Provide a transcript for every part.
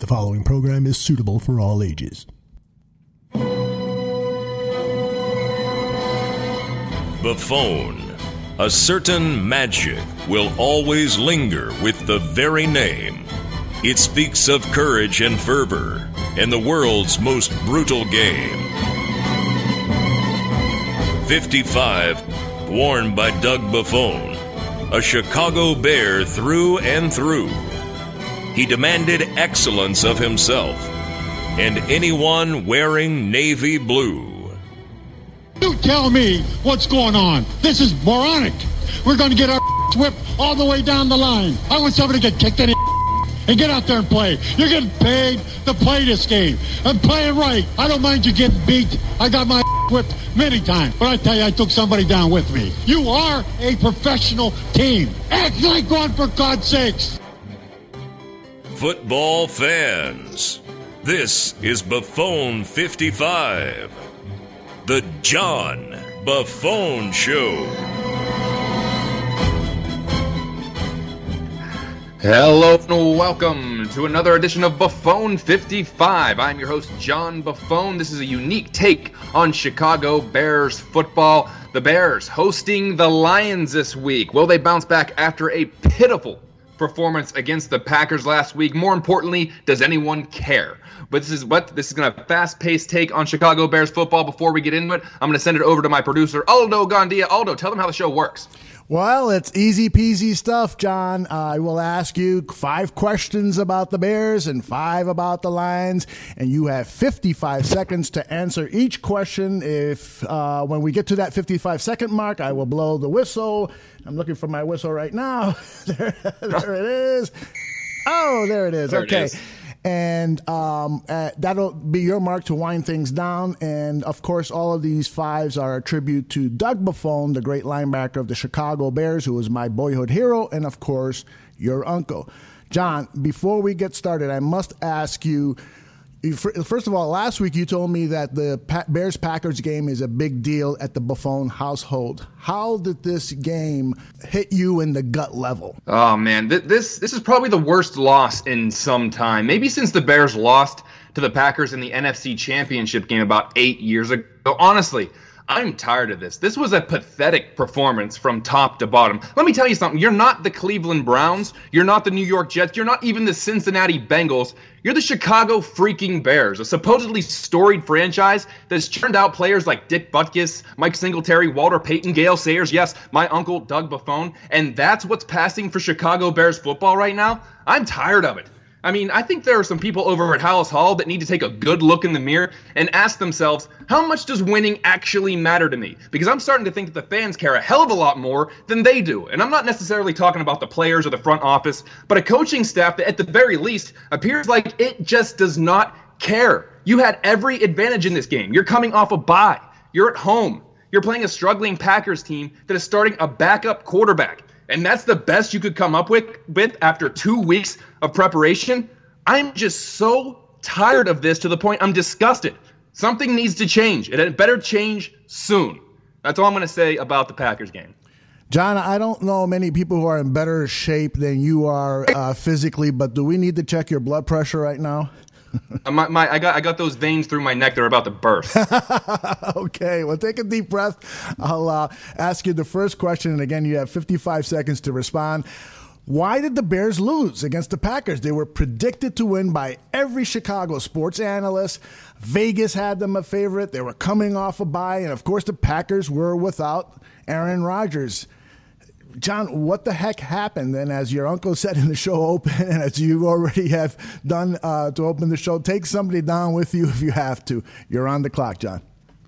The following program is suitable for all ages. Buffon. A certain magic will always linger with the very name. It speaks of courage and fervor in the world's most brutal game. 55, worn by Doug Buffon, a Chicago Bear through and through. He demanded excellence of himself and anyone wearing navy blue. You tell me what's going on. This is moronic. We're going to get our whipped all the way down the line. I want somebody to get kicked in the and get out there and play. You're getting paid to play this game. And play it right. I don't mind you getting beat. I got my whipped many times. But I tell you, I took somebody down with me. You are a professional team. Act like one, for God's sakes. Football fans, this is Buffon 55. The John Buffon Show. Hello and welcome to another edition of Buffon 55. I'm your host, John Buffon. This is a unique take on Chicago Bears football. The Bears hosting the Lions this week. Will they bounce back after a pitiful performance against the Packers last week? More importantly, does anyone care? But this is going to have a fast-paced take on Chicago Bears football. Before we get into it, I'm going to send it over to my producer, Aldo Gandia. Aldo, tell them how the show works. Well, it's easy peasy stuff, John. I will ask you 5 questions about the Bears and 5 about the Lions, and you have 55 seconds to answer each question. If when we get to that 55-second mark, I will blow the whistle. I'm looking for my whistle right now. There it is. Oh, there it is. There okay. It is. And that'll be your mark to wind things down. And, of course, all of these 5s are a tribute to Doug Buffon, the great linebacker of the Chicago Bears, who was my boyhood hero, and, of course, your uncle. John, before we get started, I must ask you, first of all, last week you told me that the Bears-Packers game is a big deal at the Buffon household. How did this game hit you in the gut level? Oh, man, this is probably the worst loss in some time. Maybe since the Bears lost to the Packers in the NFC Championship game about 8 years ago. Honestly, I'm tired of this. This was a pathetic performance from top to bottom. Let me tell you something. You're not the Cleveland Browns. You're not the New York Jets. You're not even the Cincinnati Bengals. You're the Chicago freaking Bears, a supposedly storied franchise that's churned out players like Dick Butkus, Mike Singletary, Walter Payton, Gale Sayers, yes, my uncle Doug Buffon, and that's what's passing for Chicago Bears football right now? I'm tired of it. I mean, I think there are some people over at Hallis Hall that need to take a good look in the mirror and ask themselves, how much does winning actually matter to me? Because I'm starting to think that the fans care a hell of a lot more than they do. And I'm not necessarily talking about the players or the front office, but a coaching staff that at the very least appears like it just does not care. You had every advantage in this game. You're coming off a bye. You're at home. You're playing a struggling Packers team that is starting a backup quarterback. And that's the best you could come up with after 2 weeks of preparation. I'm just so tired of this to the point I'm disgusted. Something needs to change. It had better change soon. That's all I'm going to say about the Packers game. John, I don't know many people who are in better shape than you are physically, but do we need to check your blood pressure right now? I got those veins through my neck that are about to burst. Okay, well, take a deep breath. I'll ask you the first question, and again, you have 55 seconds to respond. Why did the Bears lose against the Packers? They were predicted to win by every Chicago sports analyst. Vegas had them a favorite. They were coming off a bye, and of course, the Packers were without Aaron Rodgers. John, what the heck happened? And as your uncle said in the show open, and as you already have done to open the show, take somebody down with you if you have to. You're on the clock, John.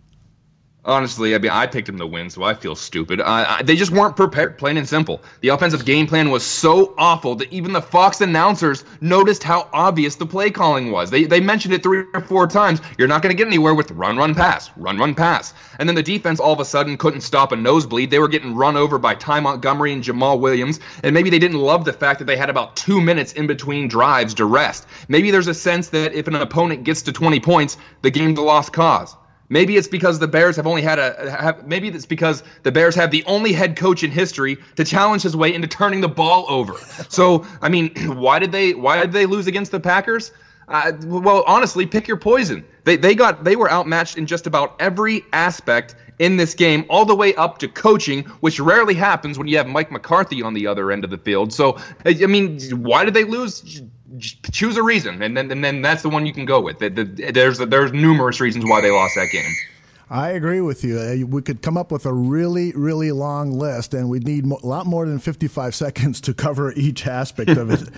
Honestly, I mean, I picked them to win, so I feel stupid. They just weren't prepared, plain and simple. The offensive game plan was so awful that even the Fox announcers noticed how obvious the play calling was. They mentioned it 3 or 4 times. You're not going to get anywhere with run, pass, run, pass. And then the defense all of a sudden couldn't stop a nosebleed. They were getting run over by Ty Montgomery and Jamal Williams, and maybe they didn't love the fact that they had about 2 minutes in between drives to rest. Maybe there's a sense that if an opponent gets to 20 points, the game's a lost cause. Maybe it's because the Bears have only maybe it's because the Bears have the only head coach in history to challenge his way into turning the ball over. So, I mean, why did they lose against the Packers? Well, honestly, pick your poison. They were outmatched in just about every aspect in this game, all the way up to coaching, which rarely happens when you have Mike McCarthy on the other end of the field. So, I mean, why did they lose? Just choose a reason, and then that's the one you can go with. There's numerous reasons why they lost that game. I agree with you. We could come up with a really, really long list, and we'd need a lot more than 55 seconds to cover each aspect of it.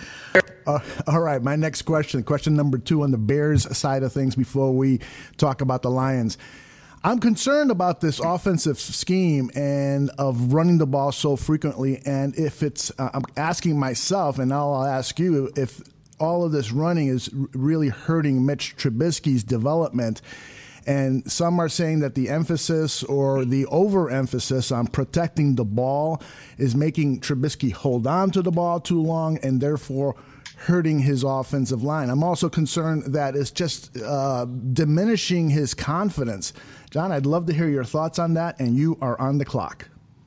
All right, my next question number 2 on the Bears side of things before we talk about the Lions. I'm concerned about this offensive scheme and of running the ball so frequently, and if it's I'm asking myself, and now I'll ask you, if all of this running is really hurting Mitch Trubisky's development. And some are saying that the emphasis or the overemphasis on protecting the ball is making Trubisky hold on to the ball too long and therefore hurting his offensive line. I'm also concerned that it's just diminishing his confidence. John, I'd love to hear your thoughts on that, and you are on the clock.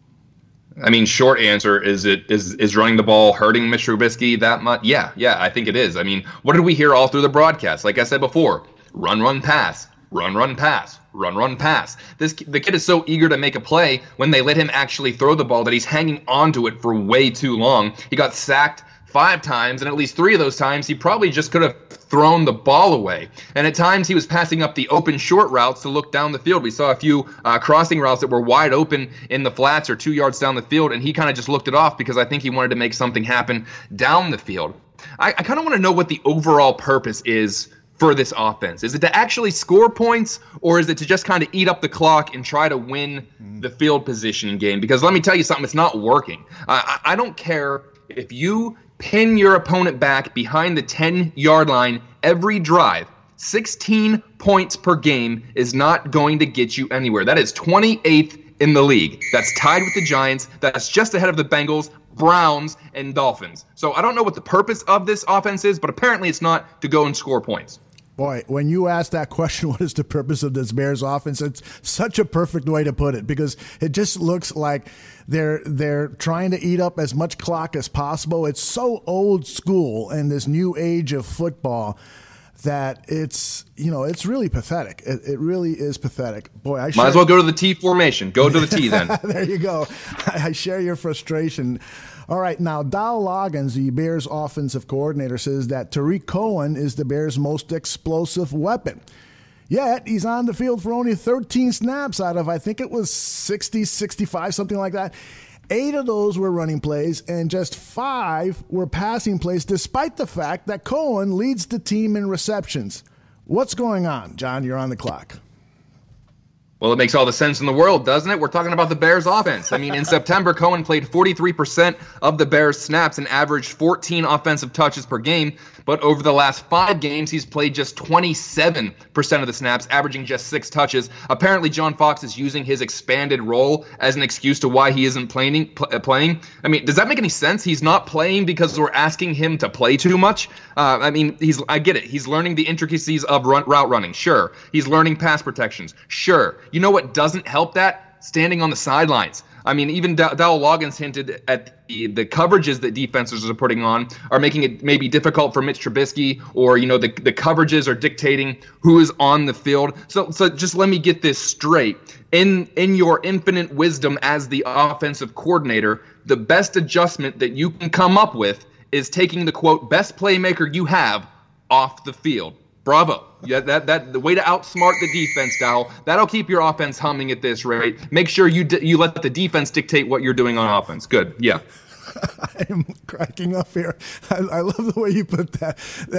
I mean, short answer is running the ball hurting Mitch Trubisky that much? Yeah, I think it is. I mean, what did we hear all through the broadcast? Like I said before, run, pass. Run, pass. Run, pass. The kid is so eager to make a play when they let him actually throw the ball that he's hanging onto it for way too long. He got sacked 5 times, and at least 3 of those times he probably just could have thrown the ball away. And at times he was passing up the open short routes to look down the field. We saw a few crossing routes that were wide open in the flats or 2 yards down the field, and he kind of just looked it off because I think he wanted to make something happen down the field. I kind of want to know what the overall purpose is for this offense. Is it to actually score points, or is it to just kind of eat up the clock and try to win the field position game? Because let me tell you something, it's not working. I don't care if you pin your opponent back behind the 10-yard line every drive. 16 points per game is not going to get you anywhere. That is 28th in the league. That's tied with the Giants. That's just ahead of the Bengals, Browns, and Dolphins. So I don't know what the purpose of this offense is, but apparently it's not to go and score points. Boy, when you ask that question, what is the purpose of this Bears offense? It's such a perfect way to put it, because it just looks like they're trying to eat up as much clock as possible. It's so old school in this new age of football that it's really pathetic. It really is pathetic. Boy, might as well go to the T formation. Go to the T then. There you go. I share your frustration. All right, now Dow Loggins, the Bears offensive coordinator, says that Tariq Cohen is the Bears' most explosive weapon. Yet, he's on the field for only 13 snaps out of, I think it was 60, 65, something like that. 8 of those were running plays, and just 5 were passing plays, despite the fact that Cohen leads the team in receptions. What's going on? John, you're on the clock. Well, it makes all the sense in the world, doesn't it? We're talking about the Bears offense. I mean, in September, Cohen played 43% of the Bears snaps and averaged 14 offensive touches per game. But over the last 5 games, he's played just 27% of the snaps, averaging just 6 touches. Apparently, John Fox is using his expanded role as an excuse to why he isn't playing. I mean, does that make any sense? He's not playing because we're asking him to play too much? I mean, I get it. He's learning the intricacies of route running. Sure. He's learning pass protections. Sure. You know what doesn't help that? Standing on the sidelines. I mean, even Dow Loggins hinted at the coverages that defenses are putting on are making it maybe difficult for Mitch Trubisky, or, the coverages are dictating who is on the field. So just let me get this straight. In your infinite wisdom as the offensive coordinator, the best adjustment that you can come up with is taking the, quote, best playmaker you have off the field. Bravo. Yeah, that the way to outsmart the defense, Dow. That'll keep your offense humming at this rate. Make sure you let the defense dictate what you're doing on offense. Good. Yeah. I am cracking up here. I love the way you put that.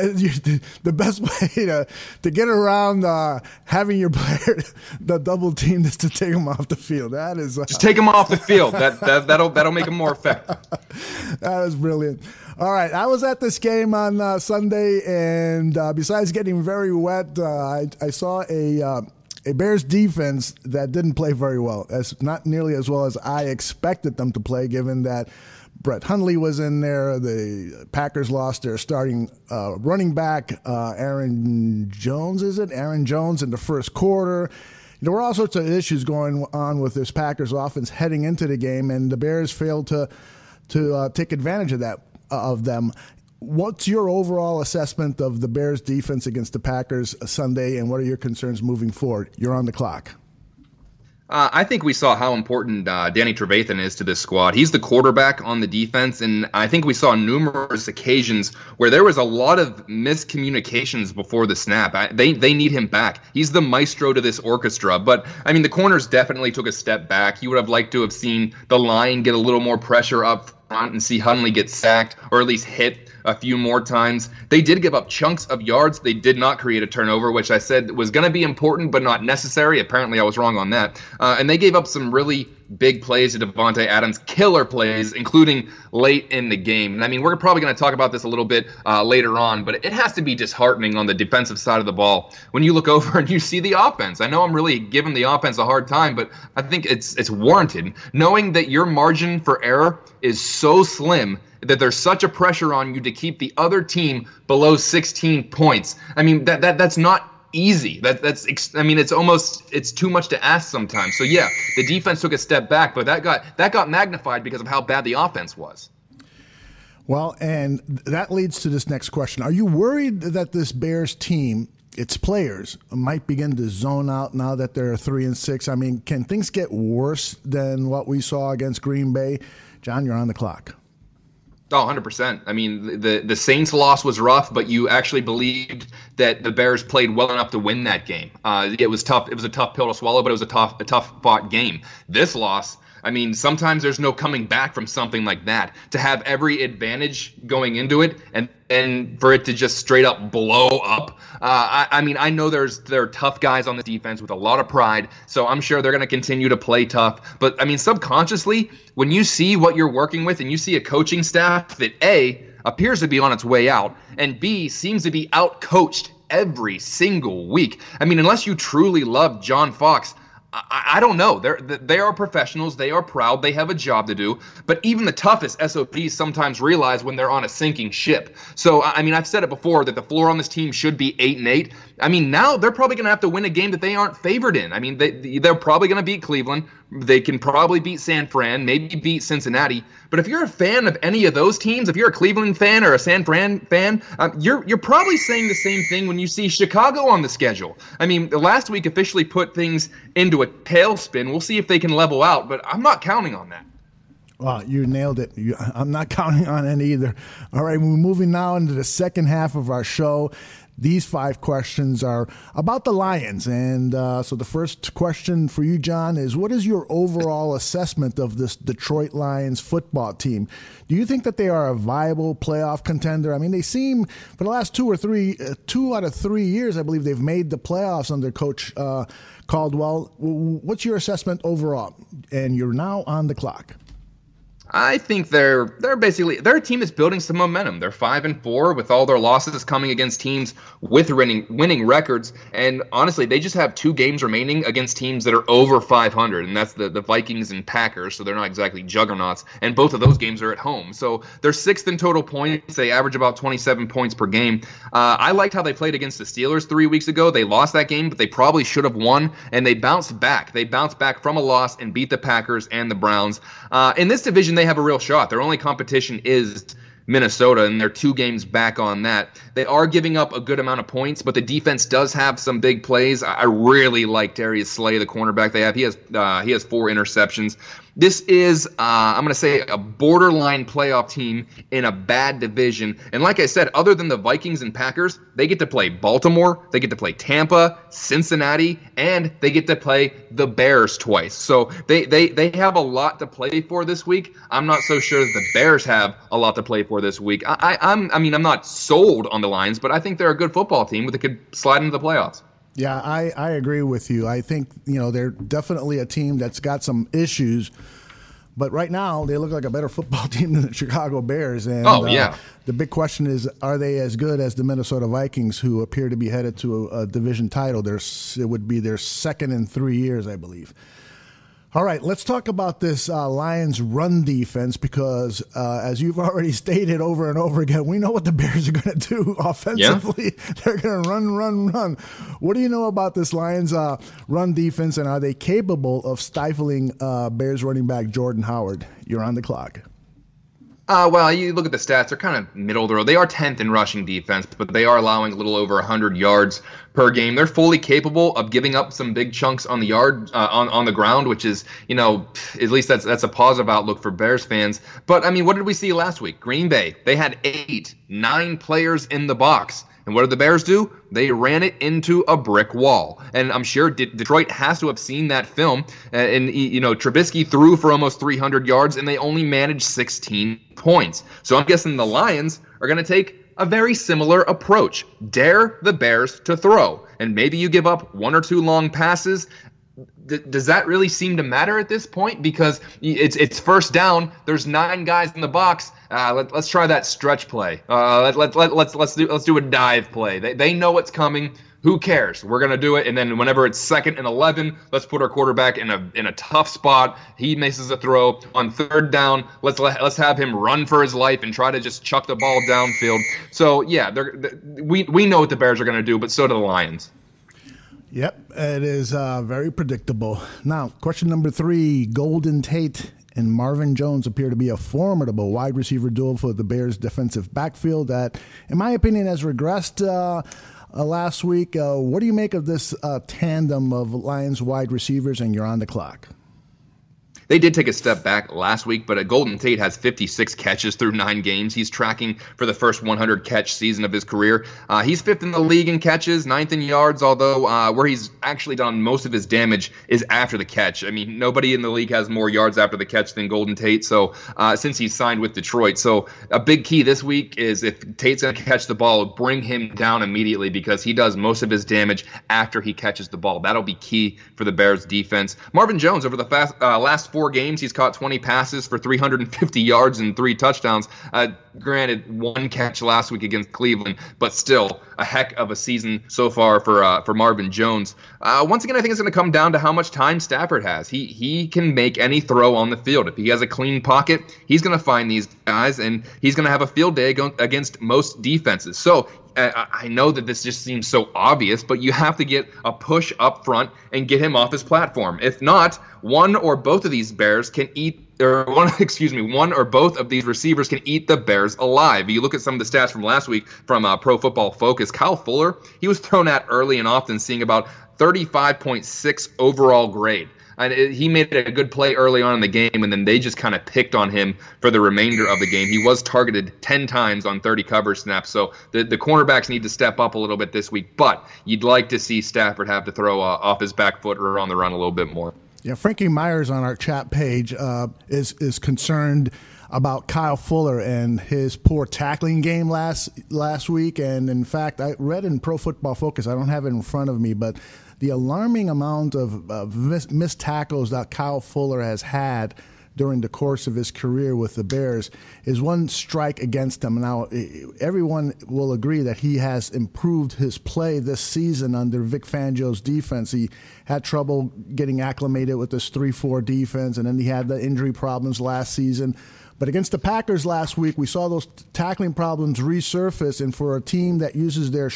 The best way to get around having your player the double team is to take them off the field. That is just take them off the field. That'll make them more effective. That is brilliant. All right, I was at this game on Sunday, and besides getting very wet, I saw a Bears defense that didn't play very well, not nearly as well as I expected them to play, given that Brett Hundley was in there. The Packers lost their starting running back, Aaron Jones, Aaron Jones in the first quarter. There were all sorts of issues going on with this Packers offense heading into the game, and the Bears failed to take advantage of them. What's your overall assessment of the Bears' defense against the Packers Sunday, and what are your concerns moving forward? You're on the clock. I think we saw how important Danny Trevathan is to this squad. He's the quarterback on the defense, and I think we saw numerous occasions where there was a lot of miscommunications before the snap. They need him back. He's the maestro to this orchestra. But, I mean, the corners definitely took a step back. You would have liked to have seen the line get a little more pressure up front and see Hundley get sacked or at least hit a few more times. They did give up chunks of yards. They did not create a turnover, which I said was going to be important but not necessary. Apparently, I was wrong on that. And they gave up some really big plays to Davante Adams, killer plays, including late in the game. And I mean, we're probably going to talk about this a little bit later on, but it has to be disheartening on the defensive side of the ball when you look over and you see the offense. I know I'm really giving the offense a hard time, but I think it's warranted. Knowing that your margin for error is so slim that there's such a pressure on you to keep the other team below 16 points. I mean, that's not easy. It's too much to ask sometimes. So yeah, the defense took a step back, but that got magnified because of how bad the offense was. Well, and that leads to this next question. Are you worried that this Bears team, its players, might begin to zone out now that they're 3-6? I mean, can things get worse than what we saw against Green Bay? John, you're on the clock. Oh, 100%. I mean, the Saints loss was rough, but you actually believed that the Bears played well enough to win that game. It was tough. It was a tough pill to swallow, but it was a tough fought game. This loss, I mean, sometimes there's no coming back from something like that. To have every advantage going into it and for it to just straight up blow up. I mean, I know there are tough guys on the defense with a lot of pride, so I'm sure they're going to continue to play tough. But, I mean, subconsciously, when you see what you're working with and you see a coaching staff that, A, appears to be on its way out, and B, seems to be out-coached every single week. I mean, unless you truly love John Fox, I don't know. They are professionals. They are proud. They have a job to do. But even the toughest SOPs sometimes realize when they're on a sinking ship. So, I mean, I've said it before that the floor on this team should be 8-8. I mean, now they're probably going to have to win a game that they aren't favored in. I mean, they're probably going to beat Cleveland. They can probably beat San Fran, maybe beat Cincinnati. But if you're a fan of any of those teams, if you're a Cleveland fan or a San Fran fan, you're probably saying the same thing when you see Chicago on the schedule. I mean, last week officially put things into a tailspin. We'll see if they can level out, but I'm not counting on that. Well, you nailed it. I'm not counting on it either. All right, we're moving now into the second half of our show. These 5 questions are about the Lions. And so the first question for you, John, is what is your overall assessment of this Detroit Lions football team? Do you think that they are a viable playoff contender? I mean, they seem, for the last 2 out of 3 years, I believe they've made the playoffs under Coach Caldwell. What's your assessment overall? And you're now on the clock. I think they're basically a team that's building some momentum. They're 5-4 with all their losses coming against teams with winning records. And honestly, they just have 2 games remaining against teams that are over 500, and that's the Vikings and Packers. So they're not exactly juggernauts. And both of those games are at home. So they're 6th in total points. They average about 27 points per game. I liked how they played against the Steelers 3 weeks ago. They lost that game, but they probably should have won. And they bounced back. They bounced back from a loss and beat the Packers and the Browns. In this division, they have a real shot. Their only competition is Minnesota, and they're 2 games back on that. They are giving up a good amount of points, but the defense does have some big plays. I really like Darius Slay, the cornerback they have. He has 4 interceptions. This is, I'm going to say, a borderline playoff team in a bad division. And like I said, other than the Vikings and Packers, they get to play Baltimore, they get to play Tampa, Cincinnati, and they get to play the Bears twice. So they have a lot to play for this week. I'm not so sure that the Bears have a lot to play for this week. I'm not sold on the Lions, but I think they're a good football team that could slide into the playoffs. Yeah, I agree with you. I think, they're definitely a team that's got some issues, but right now they look like a better football team than the Chicago Bears. And the big question is, are they as good as the Minnesota Vikings, who appear to be headed to a division title? It would be their 2nd in 3 years, I believe. All right, let's talk about this Lions run defense because, as you've already stated over and over again, we know what the Bears are going to do offensively. Yeah. They're going to run. What do you know about this Lions run defense, and are they capable of stifling Bears running back Jordan Howard? You're on the clock. Well, you look at the stats; they're kind of middle of the road. They are 10th in rushing defense, but they are allowing a little over 100 yards per game. They're fully capable of giving up some big chunks on the yard on the ground, which is, at least that's a positive outlook for Bears fans. But I mean, what did we see last week? Green Bay, they had 9 players in the box. And what did the Bears do? They ran it into a brick wall. And I'm sure Detroit has to have seen that film. And Trubisky threw for almost 300 yards, and they only managed 16 points. So I'm guessing the Lions are going to take a very similar approach. Dare the Bears to throw. And maybe you give up 1 or 2 long passes. Does that really seem to matter at this point? Because it's first down. There's 9 guys in the box. Let's try that stretch play. Let's do a dive play. They know what's coming. Who cares? We're gonna do it. And then whenever it's 2nd and 11, let's put our quarterback in a tough spot. He misses a throw on 3rd down. Let's have him run for his life and try to just chuck the ball downfield. So yeah, we know what the Bears are gonna do, but so do the Lions. Yep, it is very predictable. Now, question number 3, Golden Tate and Marvin Jones appear to be a formidable wide receiver duo for the Bears' defensive backfield that, in my opinion, has regressed last week. What do you make of this tandem of Lions wide receivers, and you're on the clock? They did take a step back last week, but Golden Tate has 56 catches through 9 games. He's tracking for the first 100-catch season of his career. He's 5th in the league in catches, 9th in yards, although where he's actually done most of his damage is after the catch. I mean, nobody in the league has more yards after the catch than Golden Tate, so since he's signed with Detroit. So a big key this week is if Tate's going to catch the ball, bring him down immediately because he does most of his damage after he catches the ball. That'll be key for the Bears' defense. Marvin Jones, over the last 4 games, he's caught 20 passes for 350 yards and 3 touchdowns. Granted, 1 catch last week against Cleveland, but still a heck of a season so far for Marvin Jones. Once again, I think it's going to come down to how much time Stafford has. He can make any throw on the field. If he has a clean pocket, he's going to find these guys, and he's going to have a field day against most defenses. So I know that this just seems so obvious, but you have to get a push up front and get him off his platform. If not, one or both of these Bears can one or both of these receivers can eat the Bears alive. You look at some of the stats from last week from Pro Football Focus. Kyle Fuller, he was thrown at early and often, seeing about 35.6 overall grade. And he made a good play early on in the game, and then they just kind of picked on him for the remainder of the game. He was targeted 10 times on 30 cover snaps, so the cornerbacks need to step up a little bit this week. But you'd like to see Stafford have to throw off his back foot or on the run a little bit more. Yeah, Frankie Myers on our chat page is concerned about Kyle Fuller and his poor tackling game last week. And, in fact, I read in Pro Football Focus, I don't have it in front of me, but the alarming amount of missed tackles that Kyle Fuller has had during the course of his career with the Bears is one strike against him. Now, everyone will agree that he has improved his play this season under Vic Fangio's defense. He had trouble getting acclimated with this 3-4 defense, and then he had the injury problems last season. But against the Packers last week, we saw those tackling problems resurface, and for a team that uses their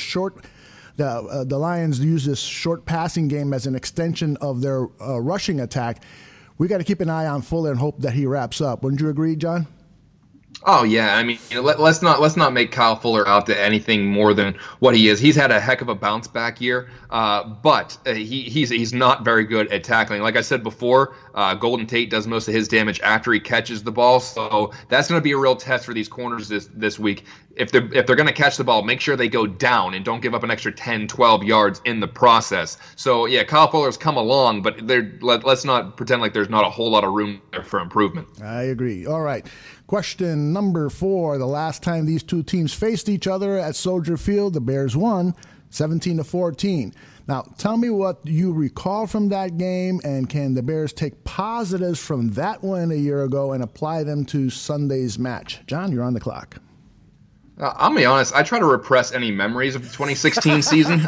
the Lions use this short passing game as an extension of their rushing attack, we got to keep an eye on Fuller and hope that he wraps up. Wouldn't you agree, John? Oh yeah, I mean, let's not make Kyle Fuller out to anything more than what he is. He's had a heck of a bounce back year, but he's not very good at tackling. Like I said before, Golden Tate does most of his damage after he catches the ball, so that's going to be a real test for these corners this week. If they're going to catch the ball, make sure they go down and don't give up an extra 10, 12 yards in the process. So yeah, Kyle Fuller's come along, but let's not pretend like there's not a whole lot of room there for improvement. I agree. All right. Question number 4. The last time these two teams faced each other at Soldier Field, the Bears won 17-14. Now, tell me what you recall from that game, and can the Bears take positives from that win a year ago and apply them to Sunday's match? John, you're on the clock. I'll be honest, I try to repress any memories of the 2016 season,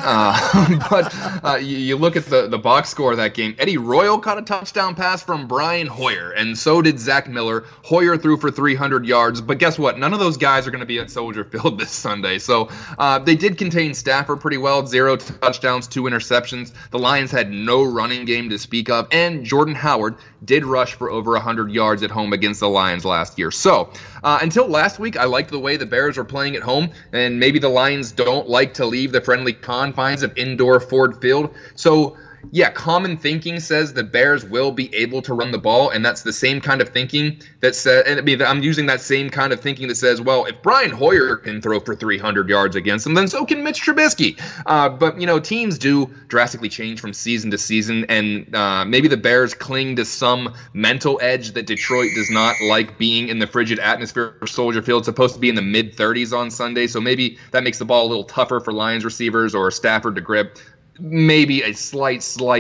but you look at the box score of that game. Eddie Royal caught a touchdown pass from Brian Hoyer, and so did Zach Miller. Hoyer threw for 300 yards, but guess what? None of those guys are going to be at Soldier Field this Sunday. So they did contain Stafford pretty well, 0 touchdowns, 2 interceptions. The Lions had no running game to speak of, and Jordan Howard did rush for over 100 yards at home against the Lions last year. So until last week, I liked the way the Bears were playing at home, and maybe the Lions don't like to leave the friendly confines of indoor Ford Field. So yeah, common thinking says the Bears will be able to run the ball, and that's the same kind of thinking that says, and I'm using that same kind of thinking that says, well, if Brian Hoyer can throw for 300 yards against them, then so can Mitch Trubisky. But, teams do drastically change from season to season, and maybe the Bears cling to some mental edge that Detroit does not like being in the frigid atmosphere of Soldier Field. It's supposed to be in the mid-30s on Sunday, so maybe that makes the ball a little tougher for Lions receivers or Stafford to grip. Maybe a slight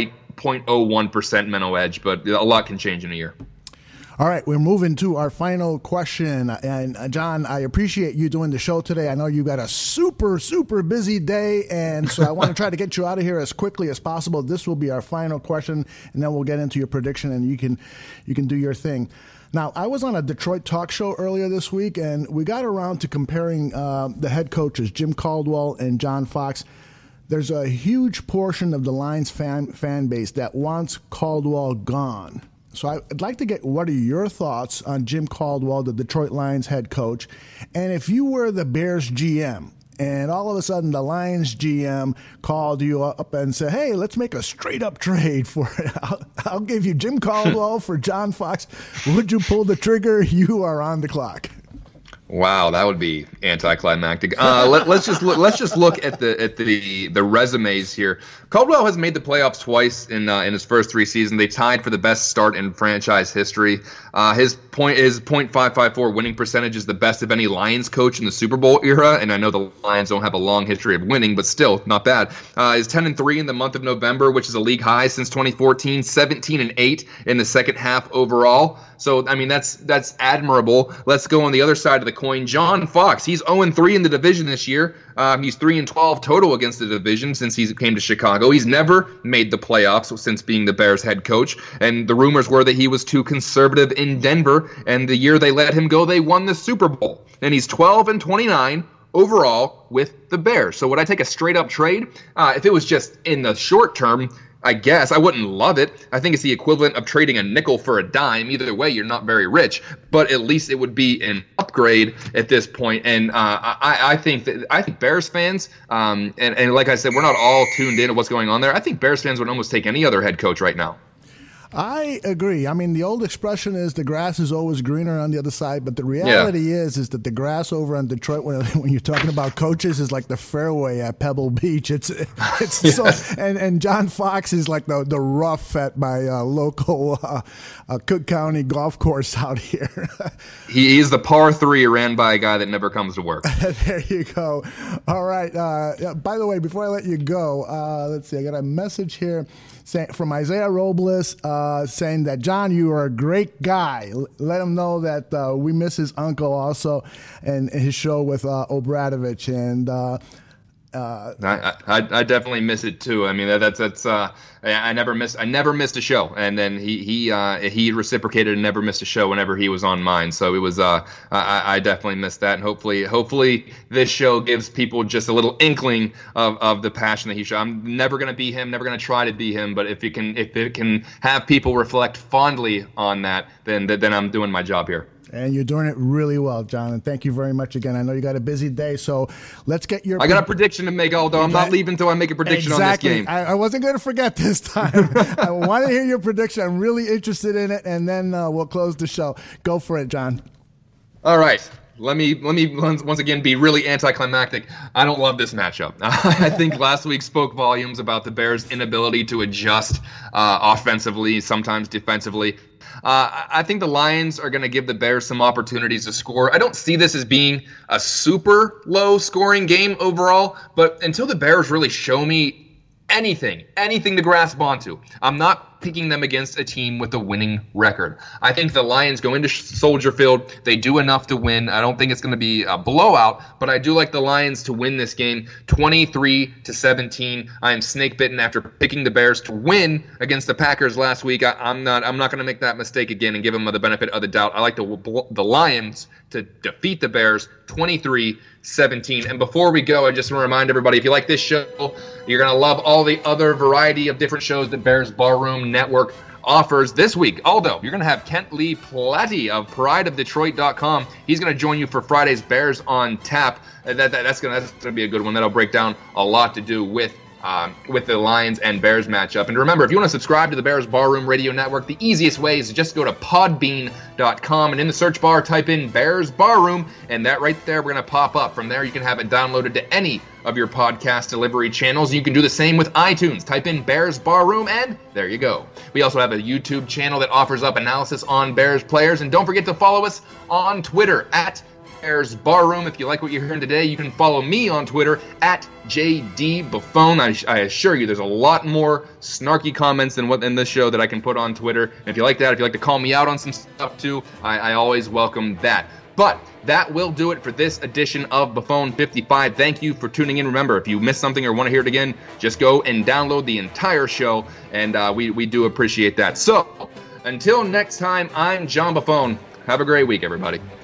0.01% mental edge, but a lot can change in a year. All right, we're moving to our final question. And John, I appreciate you doing the show today. I know you got a super, super busy day, and so I want to try to get you out of here as quickly as possible. This will be our final question, and then we'll get into your prediction, and you can do your thing. Now, I was on a Detroit talk show earlier this week, and we got around to comparing the head coaches, Jim Caldwell and John Fox. There's a huge portion of the Lions fan base that wants Caldwell gone. So I'd like to get what are your thoughts on Jim Caldwell, the Detroit Lions head coach, and if you were the Bears GM and all of a sudden the Lions GM called you up and said, hey, let's make a straight-up trade for it. I'll give you Jim Caldwell for John Fox. Would you pull the trigger? You are on the clock. Wow, that would be anticlimactic. Let's just look at the resumes here. Caldwell has made the playoffs twice in his first 3 seasons. They tied for the best start in franchise history. His .554 winning percentage is the best of any Lions coach in the Super Bowl era, and I know the Lions don't have a long history of winning, but still not bad. Is 10-3 in the month of November, which is a league high since 2014. 17-8 in the second half overall. So I mean that's admirable. Let's go on the other side of the coin. John Fox, he's 0-3 in the division this year. He's 3-12 total against the division since he came to Chicago. He's never made the playoffs since being the Bears head coach, and the rumors were that he was too conservative in Denver, and the year they let him go, they won the Super Bowl. And he's 12-29 overall with the Bears. So would I take a straight-up trade? If it was just in the short term, I guess. I wouldn't love it. I think it's the equivalent of trading a nickel for a dime. Either way, you're not very rich, but at least it would be an upgrade at this point. And I think Bears fans, and like I said, we're not all tuned in to what's going on there. I think Bears fans would almost take any other head coach right now. I agree. I mean, the old expression is the grass is always greener on the other side, but the reality is that the grass over on Detroit, when you're talking about coaches, is like the fairway at Pebble Beach. It's so, and John Fox is like the rough at my local Cook County golf course out here. He is the par 3 ran by a guy that never comes to work. There you go. All right. By the way, before I let you go, let's see. I got a message here from Isaiah Robles saying that, John, you are a great guy. Let him know that we miss his uncle also and his show with Obradovich. And I definitely miss it too. I mean, that's I never missed a show, and then he reciprocated and never missed a show whenever he was on mine. So it was I definitely missed that, and hopefully this show gives people just a little inkling of the passion that he showed. I'm never gonna be him, never gonna try to be him, but if it can have people reflect fondly on that, then I'm doing my job here. And you're doing it really well, John. And thank you very much again. I know you got a busy day, so let's get your... I got a prediction to make, although I'm not leaving until I make a prediction on this game. I wasn't going to forget this time. I want to hear your prediction. I'm really interested in it, and then we'll close the show. Go for it, John. All right. Let me once again be really anticlimactic. I don't love this matchup. I think last week spoke volumes about the Bears' inability to adjust offensively, sometimes defensively. I think the Lions are going to give the Bears some opportunities to score. I don't see this as being a super low-scoring game overall, but until the Bears really show me anything to grasp onto, I'm not picking them against a team with a winning record. I think the Lions go into Soldier Field. They do enough to win. I don't think it's going to be a blowout, but I do like the Lions to win this game 23-17. I am snake bitten after picking the Bears to win against the Packers last week. I'm not going to make that mistake again and give them the benefit of the doubt. I like the Lions to defeat the Bears 23-17. And before we go, I just want to remind everybody, if you like this show, you're going to love all the other variety of different shows that Bears Barroom Network offers this week. Aldo, you're going to have Kent Lee Platte of prideofdetroit.com. He's going to join you for Friday's Bears on Tap. That's going to be a good one. That'll break down a lot to do with the Lions and Bears matchup. And remember, if you want to subscribe to the Bears Barroom Radio Network, the easiest way is to just go to podbean.com and in the search bar type in Bears Barroom, and that right there we're going to pop up. From there you can have it downloaded to any of your podcast delivery channels. You can do the same with iTunes. Type in Bears Barroom and there you go. We also have a YouTube channel that offers up analysis on Bears players, and don't forget to follow us on Twitter at Bears Barroom. If you like what you're hearing today, you can follow me on Twitter at JD Buffone. I assure you there's a lot more snarky comments than what in this show that I can put on Twitter. And if you like that, if you like to call me out on some stuff too, I always welcome that. But that will do it for this edition of Buffone 55. Thank you for tuning in. Remember, if you missed something or want to hear it again, just go and download the entire show, and we do appreciate that. So, until next time, I'm John Buffone. Have a great week, everybody.